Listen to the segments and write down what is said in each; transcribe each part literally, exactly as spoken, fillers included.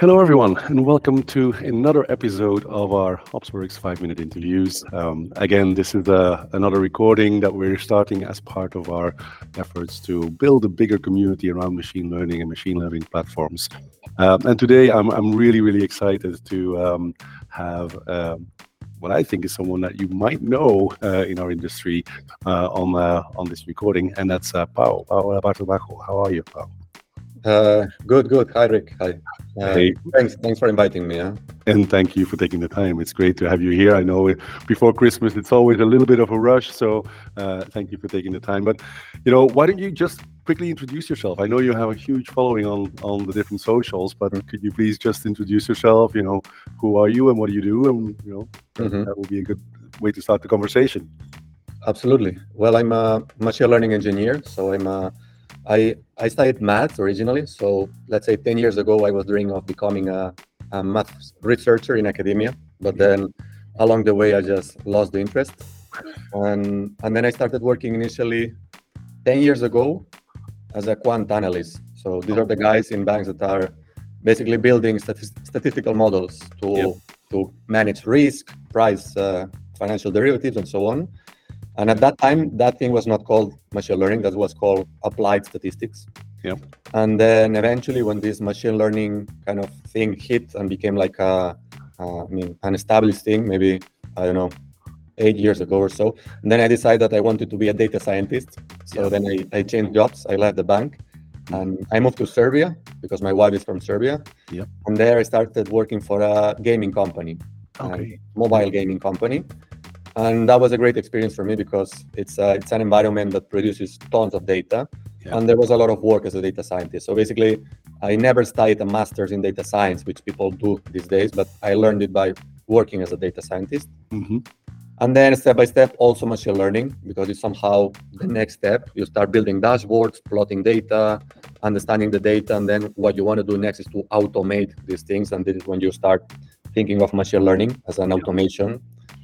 Hello, everyone, and welcome to another episode of our Opsworks five minute interviews. Um, again, this is uh, another recording that we're starting as part of our efforts to build a bigger community around machine learning and machine learning platforms. Um, and today, I'm, I'm really, really excited to um, have um, what I think is someone that you might know uh, in our industry uh, on uh, on this recording, and that's uh, Pau. Pau Bartolbajo. How are you, Pau? Uh, good, good. Hi, Rick. Hi. Uh, Hey. Thanks, thanks for inviting me. Huh? And thank you for taking the time. It's great to have you here. I know before Christmas, it's always a little bit of a rush. So uh, thank you for taking the time. But, you know, why don't you just quickly introduce yourself? I know you have a huge following on, on the different socials, but Mhm. could you please just introduce yourself? You know, who are you and what do you do? And, you know, that, Mhm. that would be a good way to start the conversation. Absolutely. Well, I'm a machine learning engineer. So I'm a, I, I studied math originally. So let's say ten years ago, I was dreaming of becoming a, a math researcher in academia. But then along the way, I just lost the interest. And, and then I started working initially ten years ago as a quant analyst. So these are the guys in banks that are basically building statist- statistical models to, Yep. to manage risk, price uh, financial derivatives, and so on. And at that time, that thing was not called machine learning, that was called applied statistics. Yep. And then eventually, when this machine learning kind of thing hit and became like a, uh, I mean, an established thing, maybe, I don't know, eight years ago or so, and then I decided that I wanted to be a data scientist. So Yeah. then I, I changed jobs, I left the bank, and I moved to Serbia because my wife is from Serbia. Yep. And there I started working for a gaming company, Okay. a mobile gaming company. And that was a great experience for me because it's uh, it's an environment that produces tons of data, Yeah. and there was a lot of work as a data scientist. So basically, I never studied a master's in data science, which people do these days, but I learned it by working as a data scientist. Mm-hmm. And then step by step, also machine learning, because it's somehow the next step. You start building dashboards, plotting data, understanding the data, and then what you want to do next is to automate these things. And this is when you start thinking of machine learning as an automation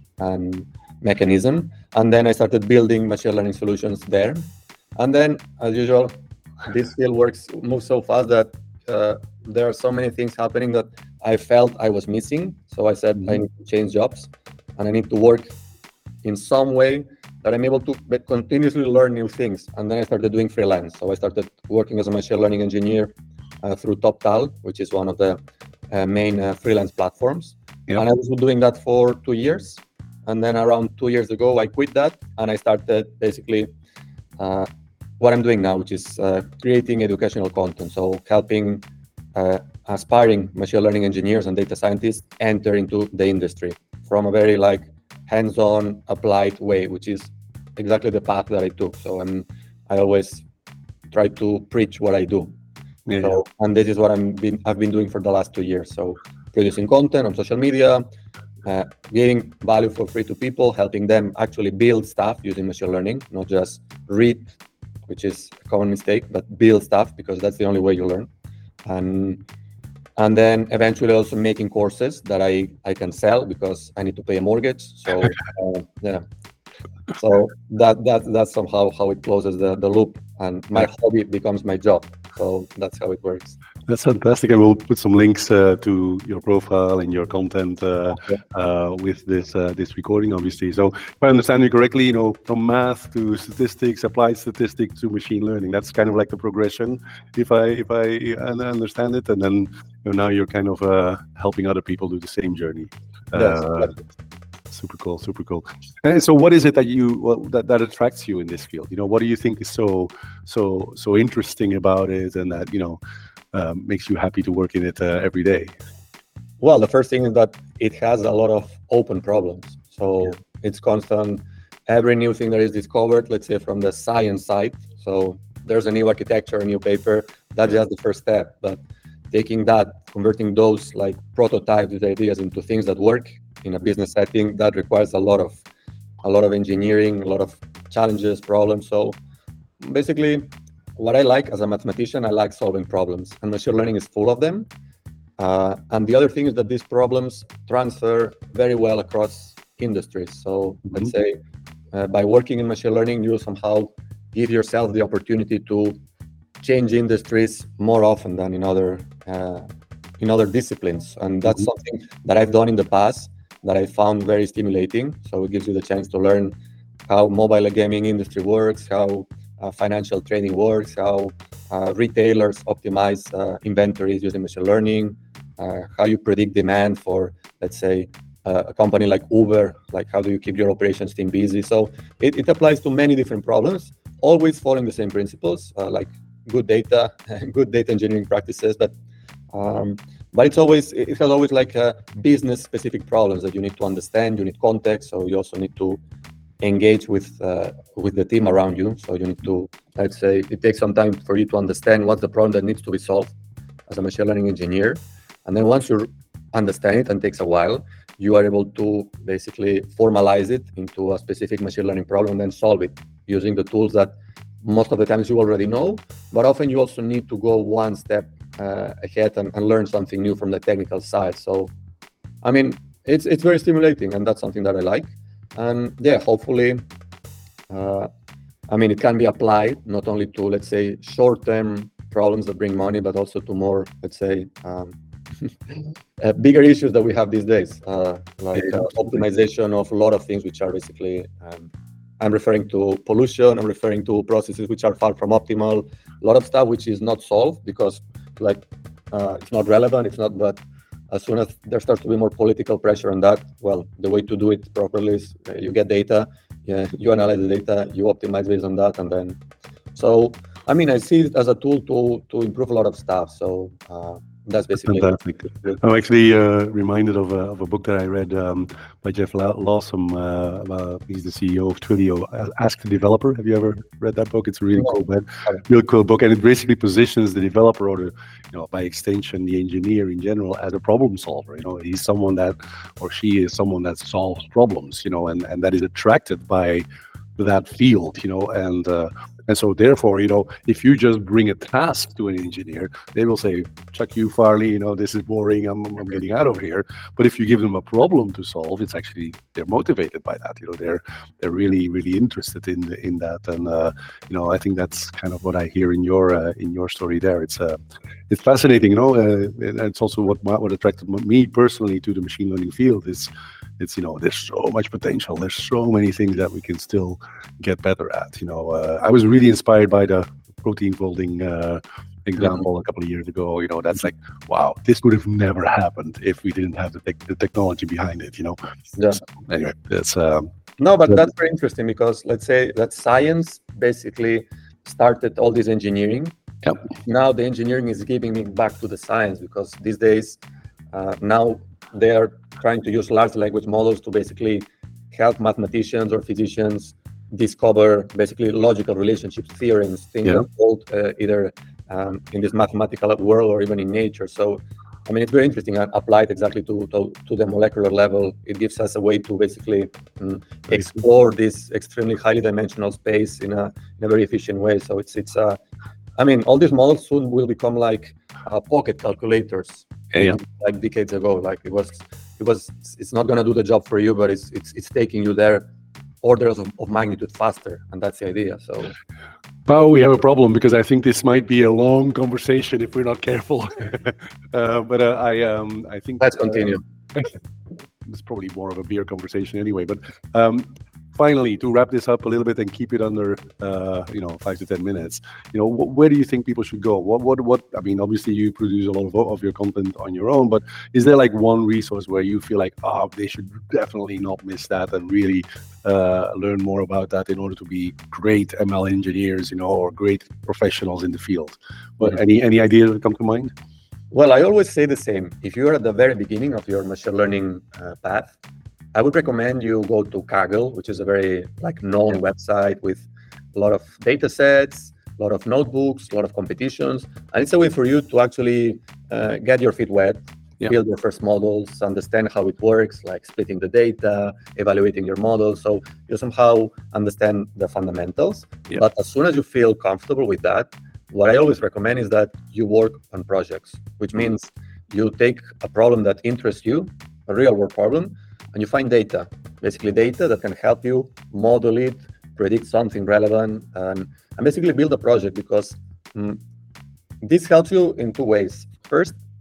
and mechanism. And then I started building machine learning solutions there. And then, as usual, this field works moves so fast that uh, there are so many things happening that I felt I was missing. So I said Mhm. I need to change jobs, and I need to work in some way that I'm able to be- continuously learn new things. And then I started doing freelance. So I started working as a machine learning engineer uh, through TopTal, which is one of the uh, main uh, freelance platforms. Yep. And I was doing that for two years. And then around two years ago, I quit that and I started basically uh, what I'm doing now, which is uh, creating educational content. So helping uh, aspiring machine learning engineers and data scientists enter into the industry from a very like hands-on applied way, which is exactly the path that I took. So I'm I always try to preach what I do. Yeah. So, and this is what I'm been I've been doing for the last two years. So producing content on social media, uh, giving value for free to people, helping them actually build stuff using machine learning, not just read, which is a common mistake, but build stuff because that's the only way you learn. And and then eventually also making courses that I, I can sell because I need to pay a mortgage. So uh, yeah, so that that that's somehow how it closes the, the loop, and my hobby becomes my job. So that's how it works. That's fantastic, and we'll put some links uh, to your profile and your content uh, Yeah. uh, with this uh, this recording, obviously. So, if I understand you correctly, you know, from math to statistics, applied statistics to machine learning, that's kind of like the progression, if I if I uh, understand it. And then you know, now you're kind of uh, helping other people do the same journey. Yes, Uh, exactly. super cool, super cool. And so, what is it that you what, that that attracts you in this field? You know, what do you think is so so so interesting about it, and that you know. Um, makes you happy to work in it uh, every day? Well, the first thing is that it has a lot of open problems. So Yeah. it's constant. Every new thing that is discovered, let's say from the science side. So there's a new architecture, a new paper. That's just the first step. But taking that, converting those like prototypes, these ideas into things that work in a business setting, that requires a lot of a lot of engineering, a lot of challenges, problems. So basically, what I like as a mathematician, I like solving problems, and machine learning is full of them. Uh, and the other thing is that these problems transfer very well across industries. So Mhm. let's say uh, by working in machine learning, you somehow give yourself the opportunity to change industries more often than in other uh, in other disciplines, and that's Mhm. something that I've done in the past that I found very stimulating. So it gives you the chance to learn how mobile gaming industry works, how uh, financial trading works, how uh, retailers optimize uh, inventories using machine learning, uh, how you predict demand for, let's say, uh, a company like Uber, like how do you keep your operations team busy. So it, it applies to many different problems, always following the same principles, uh, like good data, good data engineering practices, but um, but it's always it has always like uh, business specific problems that you need to understand. You need context, so you also need to engage with uh, with the team around you. So you need to, let's say, it takes some time for you to understand what's the problem that needs to be solved as a machine learning engineer, and then once you understand it, and takes a while, you are able to basically formalize it into a specific machine learning problem and then solve it using the tools that most of the times you already know, but often you also need to go one step uh, ahead and, and learn something new from the technical side. So, I mean, it's it's very stimulating, and that's something that I like. And yeah, hopefully, uh, I mean, it can be applied not only to, let's say, short-term problems that bring money, but also to more, let's say, um, uh, bigger issues that we have these days, uh, like Yeah, uh, absolutely. optimization of a lot of things, which are basically, um, I'm referring to pollution, I'm referring to processes which are far from optimal, a lot of stuff which is not solved because, like, uh, it's not relevant, it's not, but as soon as there starts to be more political pressure on that, well, the way to do it properly is uh, you get data, yeah, you analyze the data, you optimize based on that, and then, so, I mean, I see it as a tool to to improve a lot of stuff. So uh, that's basically Fantastic. it. I'm actually uh, reminded of a, of a book that I read um, by Jeff La- Lawson. Uh, uh, he's the C E O of Twilio. Uh, Ask the Developer. Have you ever read that book? It's a really No, cool, man. haven't. Real cool book, and it basically positions the developer, or the, you know, by extension, the engineer in general, as a problem solver. You know, he's someone that, or she is someone that solves problems. You know, and and that is attracted by that field. You know, and uh, and so therefore, you know, if you just bring a task to an engineer, they will say, "Chuck you, Farley. You know, this is boring. I'm I'm getting out of here." But if you give them a problem to solve, it's actually they're motivated by that. You know, they're they're really really interested in in that, and uh, you know, I think that's kind of what I hear in your uh, in your story there. It's uh, it's fascinating. You know, uh, and it's also what my, what attracted me personally to the machine learning field is. It's, you know, there's so much potential. There's so many things that we can still get better at. You know, uh, I was really inspired by the protein folding uh, Mhm. example a couple of years ago. You know, that's like, wow, this would have never happened if we didn't have the, tech the technology behind it. You know, Yeah. so anyway, that's um, No, but that, that's very interesting because let's say that science basically started all this engineering. yeah, Now the engineering is giving it back to the science because these days uh, now they are trying to use large language models to basically help mathematicians or physicians discover basically logical relationships, theorems, things yeah, that hold uh, either um, in this mathematical world or even in nature. So, I mean, it's very interesting and applied exactly to, to, to the molecular level. It gives us a way to basically um, very cool. explore this extremely highly dimensional space in a, in a very efficient way. So it's, it's uh, I mean, all these models soon will become like uh, pocket calculators. Yeah, yeah. Like decades ago, like it was, it was. It's not gonna do the job for you, but it's it's it's taking you there orders of, of magnitude faster, and that's the idea. So, Well, we have a problem because I think this might be a long conversation if we're not careful. uh, but uh, I um, I think let's uh, continue. it's probably more of a beer conversation anyway. But um, finally, to wrap this up a little bit and keep it under, uh, you know, five to ten minutes. You know, wh- where do you think people should go? What, what, what? I mean, obviously, you produce a lot of, of your content on your own, but is there like one resource where you feel like, oh, they should definitely not miss that and really uh, learn more about that in order to be great M L engineers, you know, or great professionals in the field? Well, Mhm. any any ideas that come to mind? Well, I always say the same. If you're at the very beginning of your machine learning uh, path, I would recommend you go to Kaggle, which is a very like known website with a lot of data sets, a lot of notebooks, a lot of competitions, and it's a way for you to actually uh, get your feet wet, Yeah. build your first models, understand how it works, like splitting the data, evaluating your models. So you somehow understand the fundamentals. Yeah. But as soon as you feel comfortable with that, what I always recommend is that you work on projects, which Mhm. means you take a problem that interests you, a real world problem, and you find data, basically data that can help you model it, predict something relevant, and, and basically build a project because mm, this helps you in two ways. First,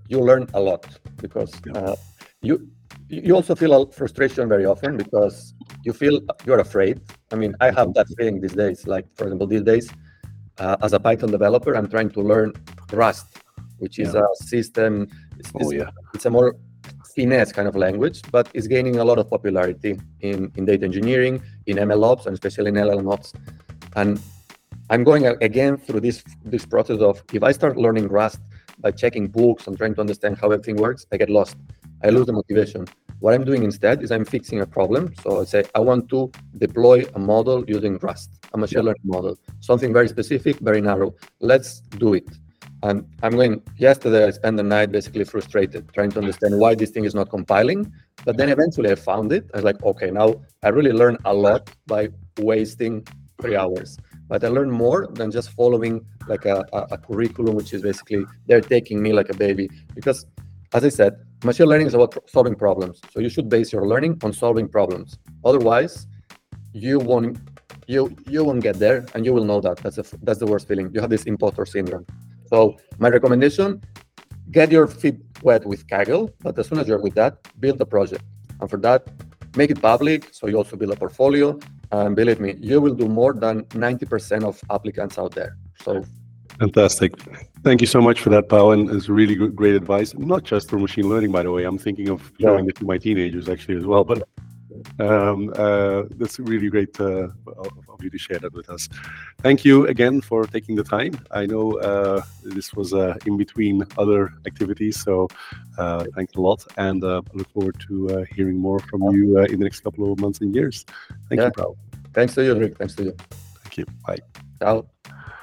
you learn a lot because Yeah. uh, you you also feel a frustration very often because you feel you're afraid. I mean, I have that feeling these days. Like, for example, these days, uh, as a Python developer, I'm trying to learn Rust, which is Yeah. a system. It's, Oh it's, yeah. it's a more finesse kind of language, but it's gaining a lot of popularity in, in data engineering, in M L ops, and especially in L L M ops. And I'm going a- again through this this process of, if I start learning Rust by checking books and trying to understand how everything works, I get lost. I lose the motivation. What I'm doing instead is I'm fixing a problem. So I say, I want to deploy a model using Rust, a machine Yeah. learning model, something very specific, very narrow. Let's do it. And I'm going, yesterday I spent the night basically frustrated, trying to understand why this thing is not compiling. But then eventually I found it. I was like, okay, now I really learned a lot by wasting three hours. But I learned more than just following like a, a, a curriculum, which is basically they're taking me like a baby. Because as I said, machine learning is about pro- solving problems. So you should base your learning on solving problems. Otherwise, you won't you you won't get there, and you will know that. That's a, that's the worst feeling. You have this imposter syndrome. So my recommendation: get your feet wet with Kaggle, but as soon as you're with that, build a project. And for that, make it public, so you also build a portfolio. And believe me, you will do more than ninety percent of applicants out there. So Fantastic. Thank you so much for that, Pao. And it's really good, great advice, not just for machine learning, by the way. I'm thinking of showing yeah, it to my teenagers actually as well. But um, uh, that's really great uh, of of you to share that with us. Thank you again for taking the time. I know uh, this was uh, in between other activities, so uh, thanks a lot. And uh, I look forward to uh, hearing more from you uh, in the next couple of months and years. Thank yeah. you, Pao. Thanks to you, Rick. Thanks to you. Thank you. Bye. Ciao.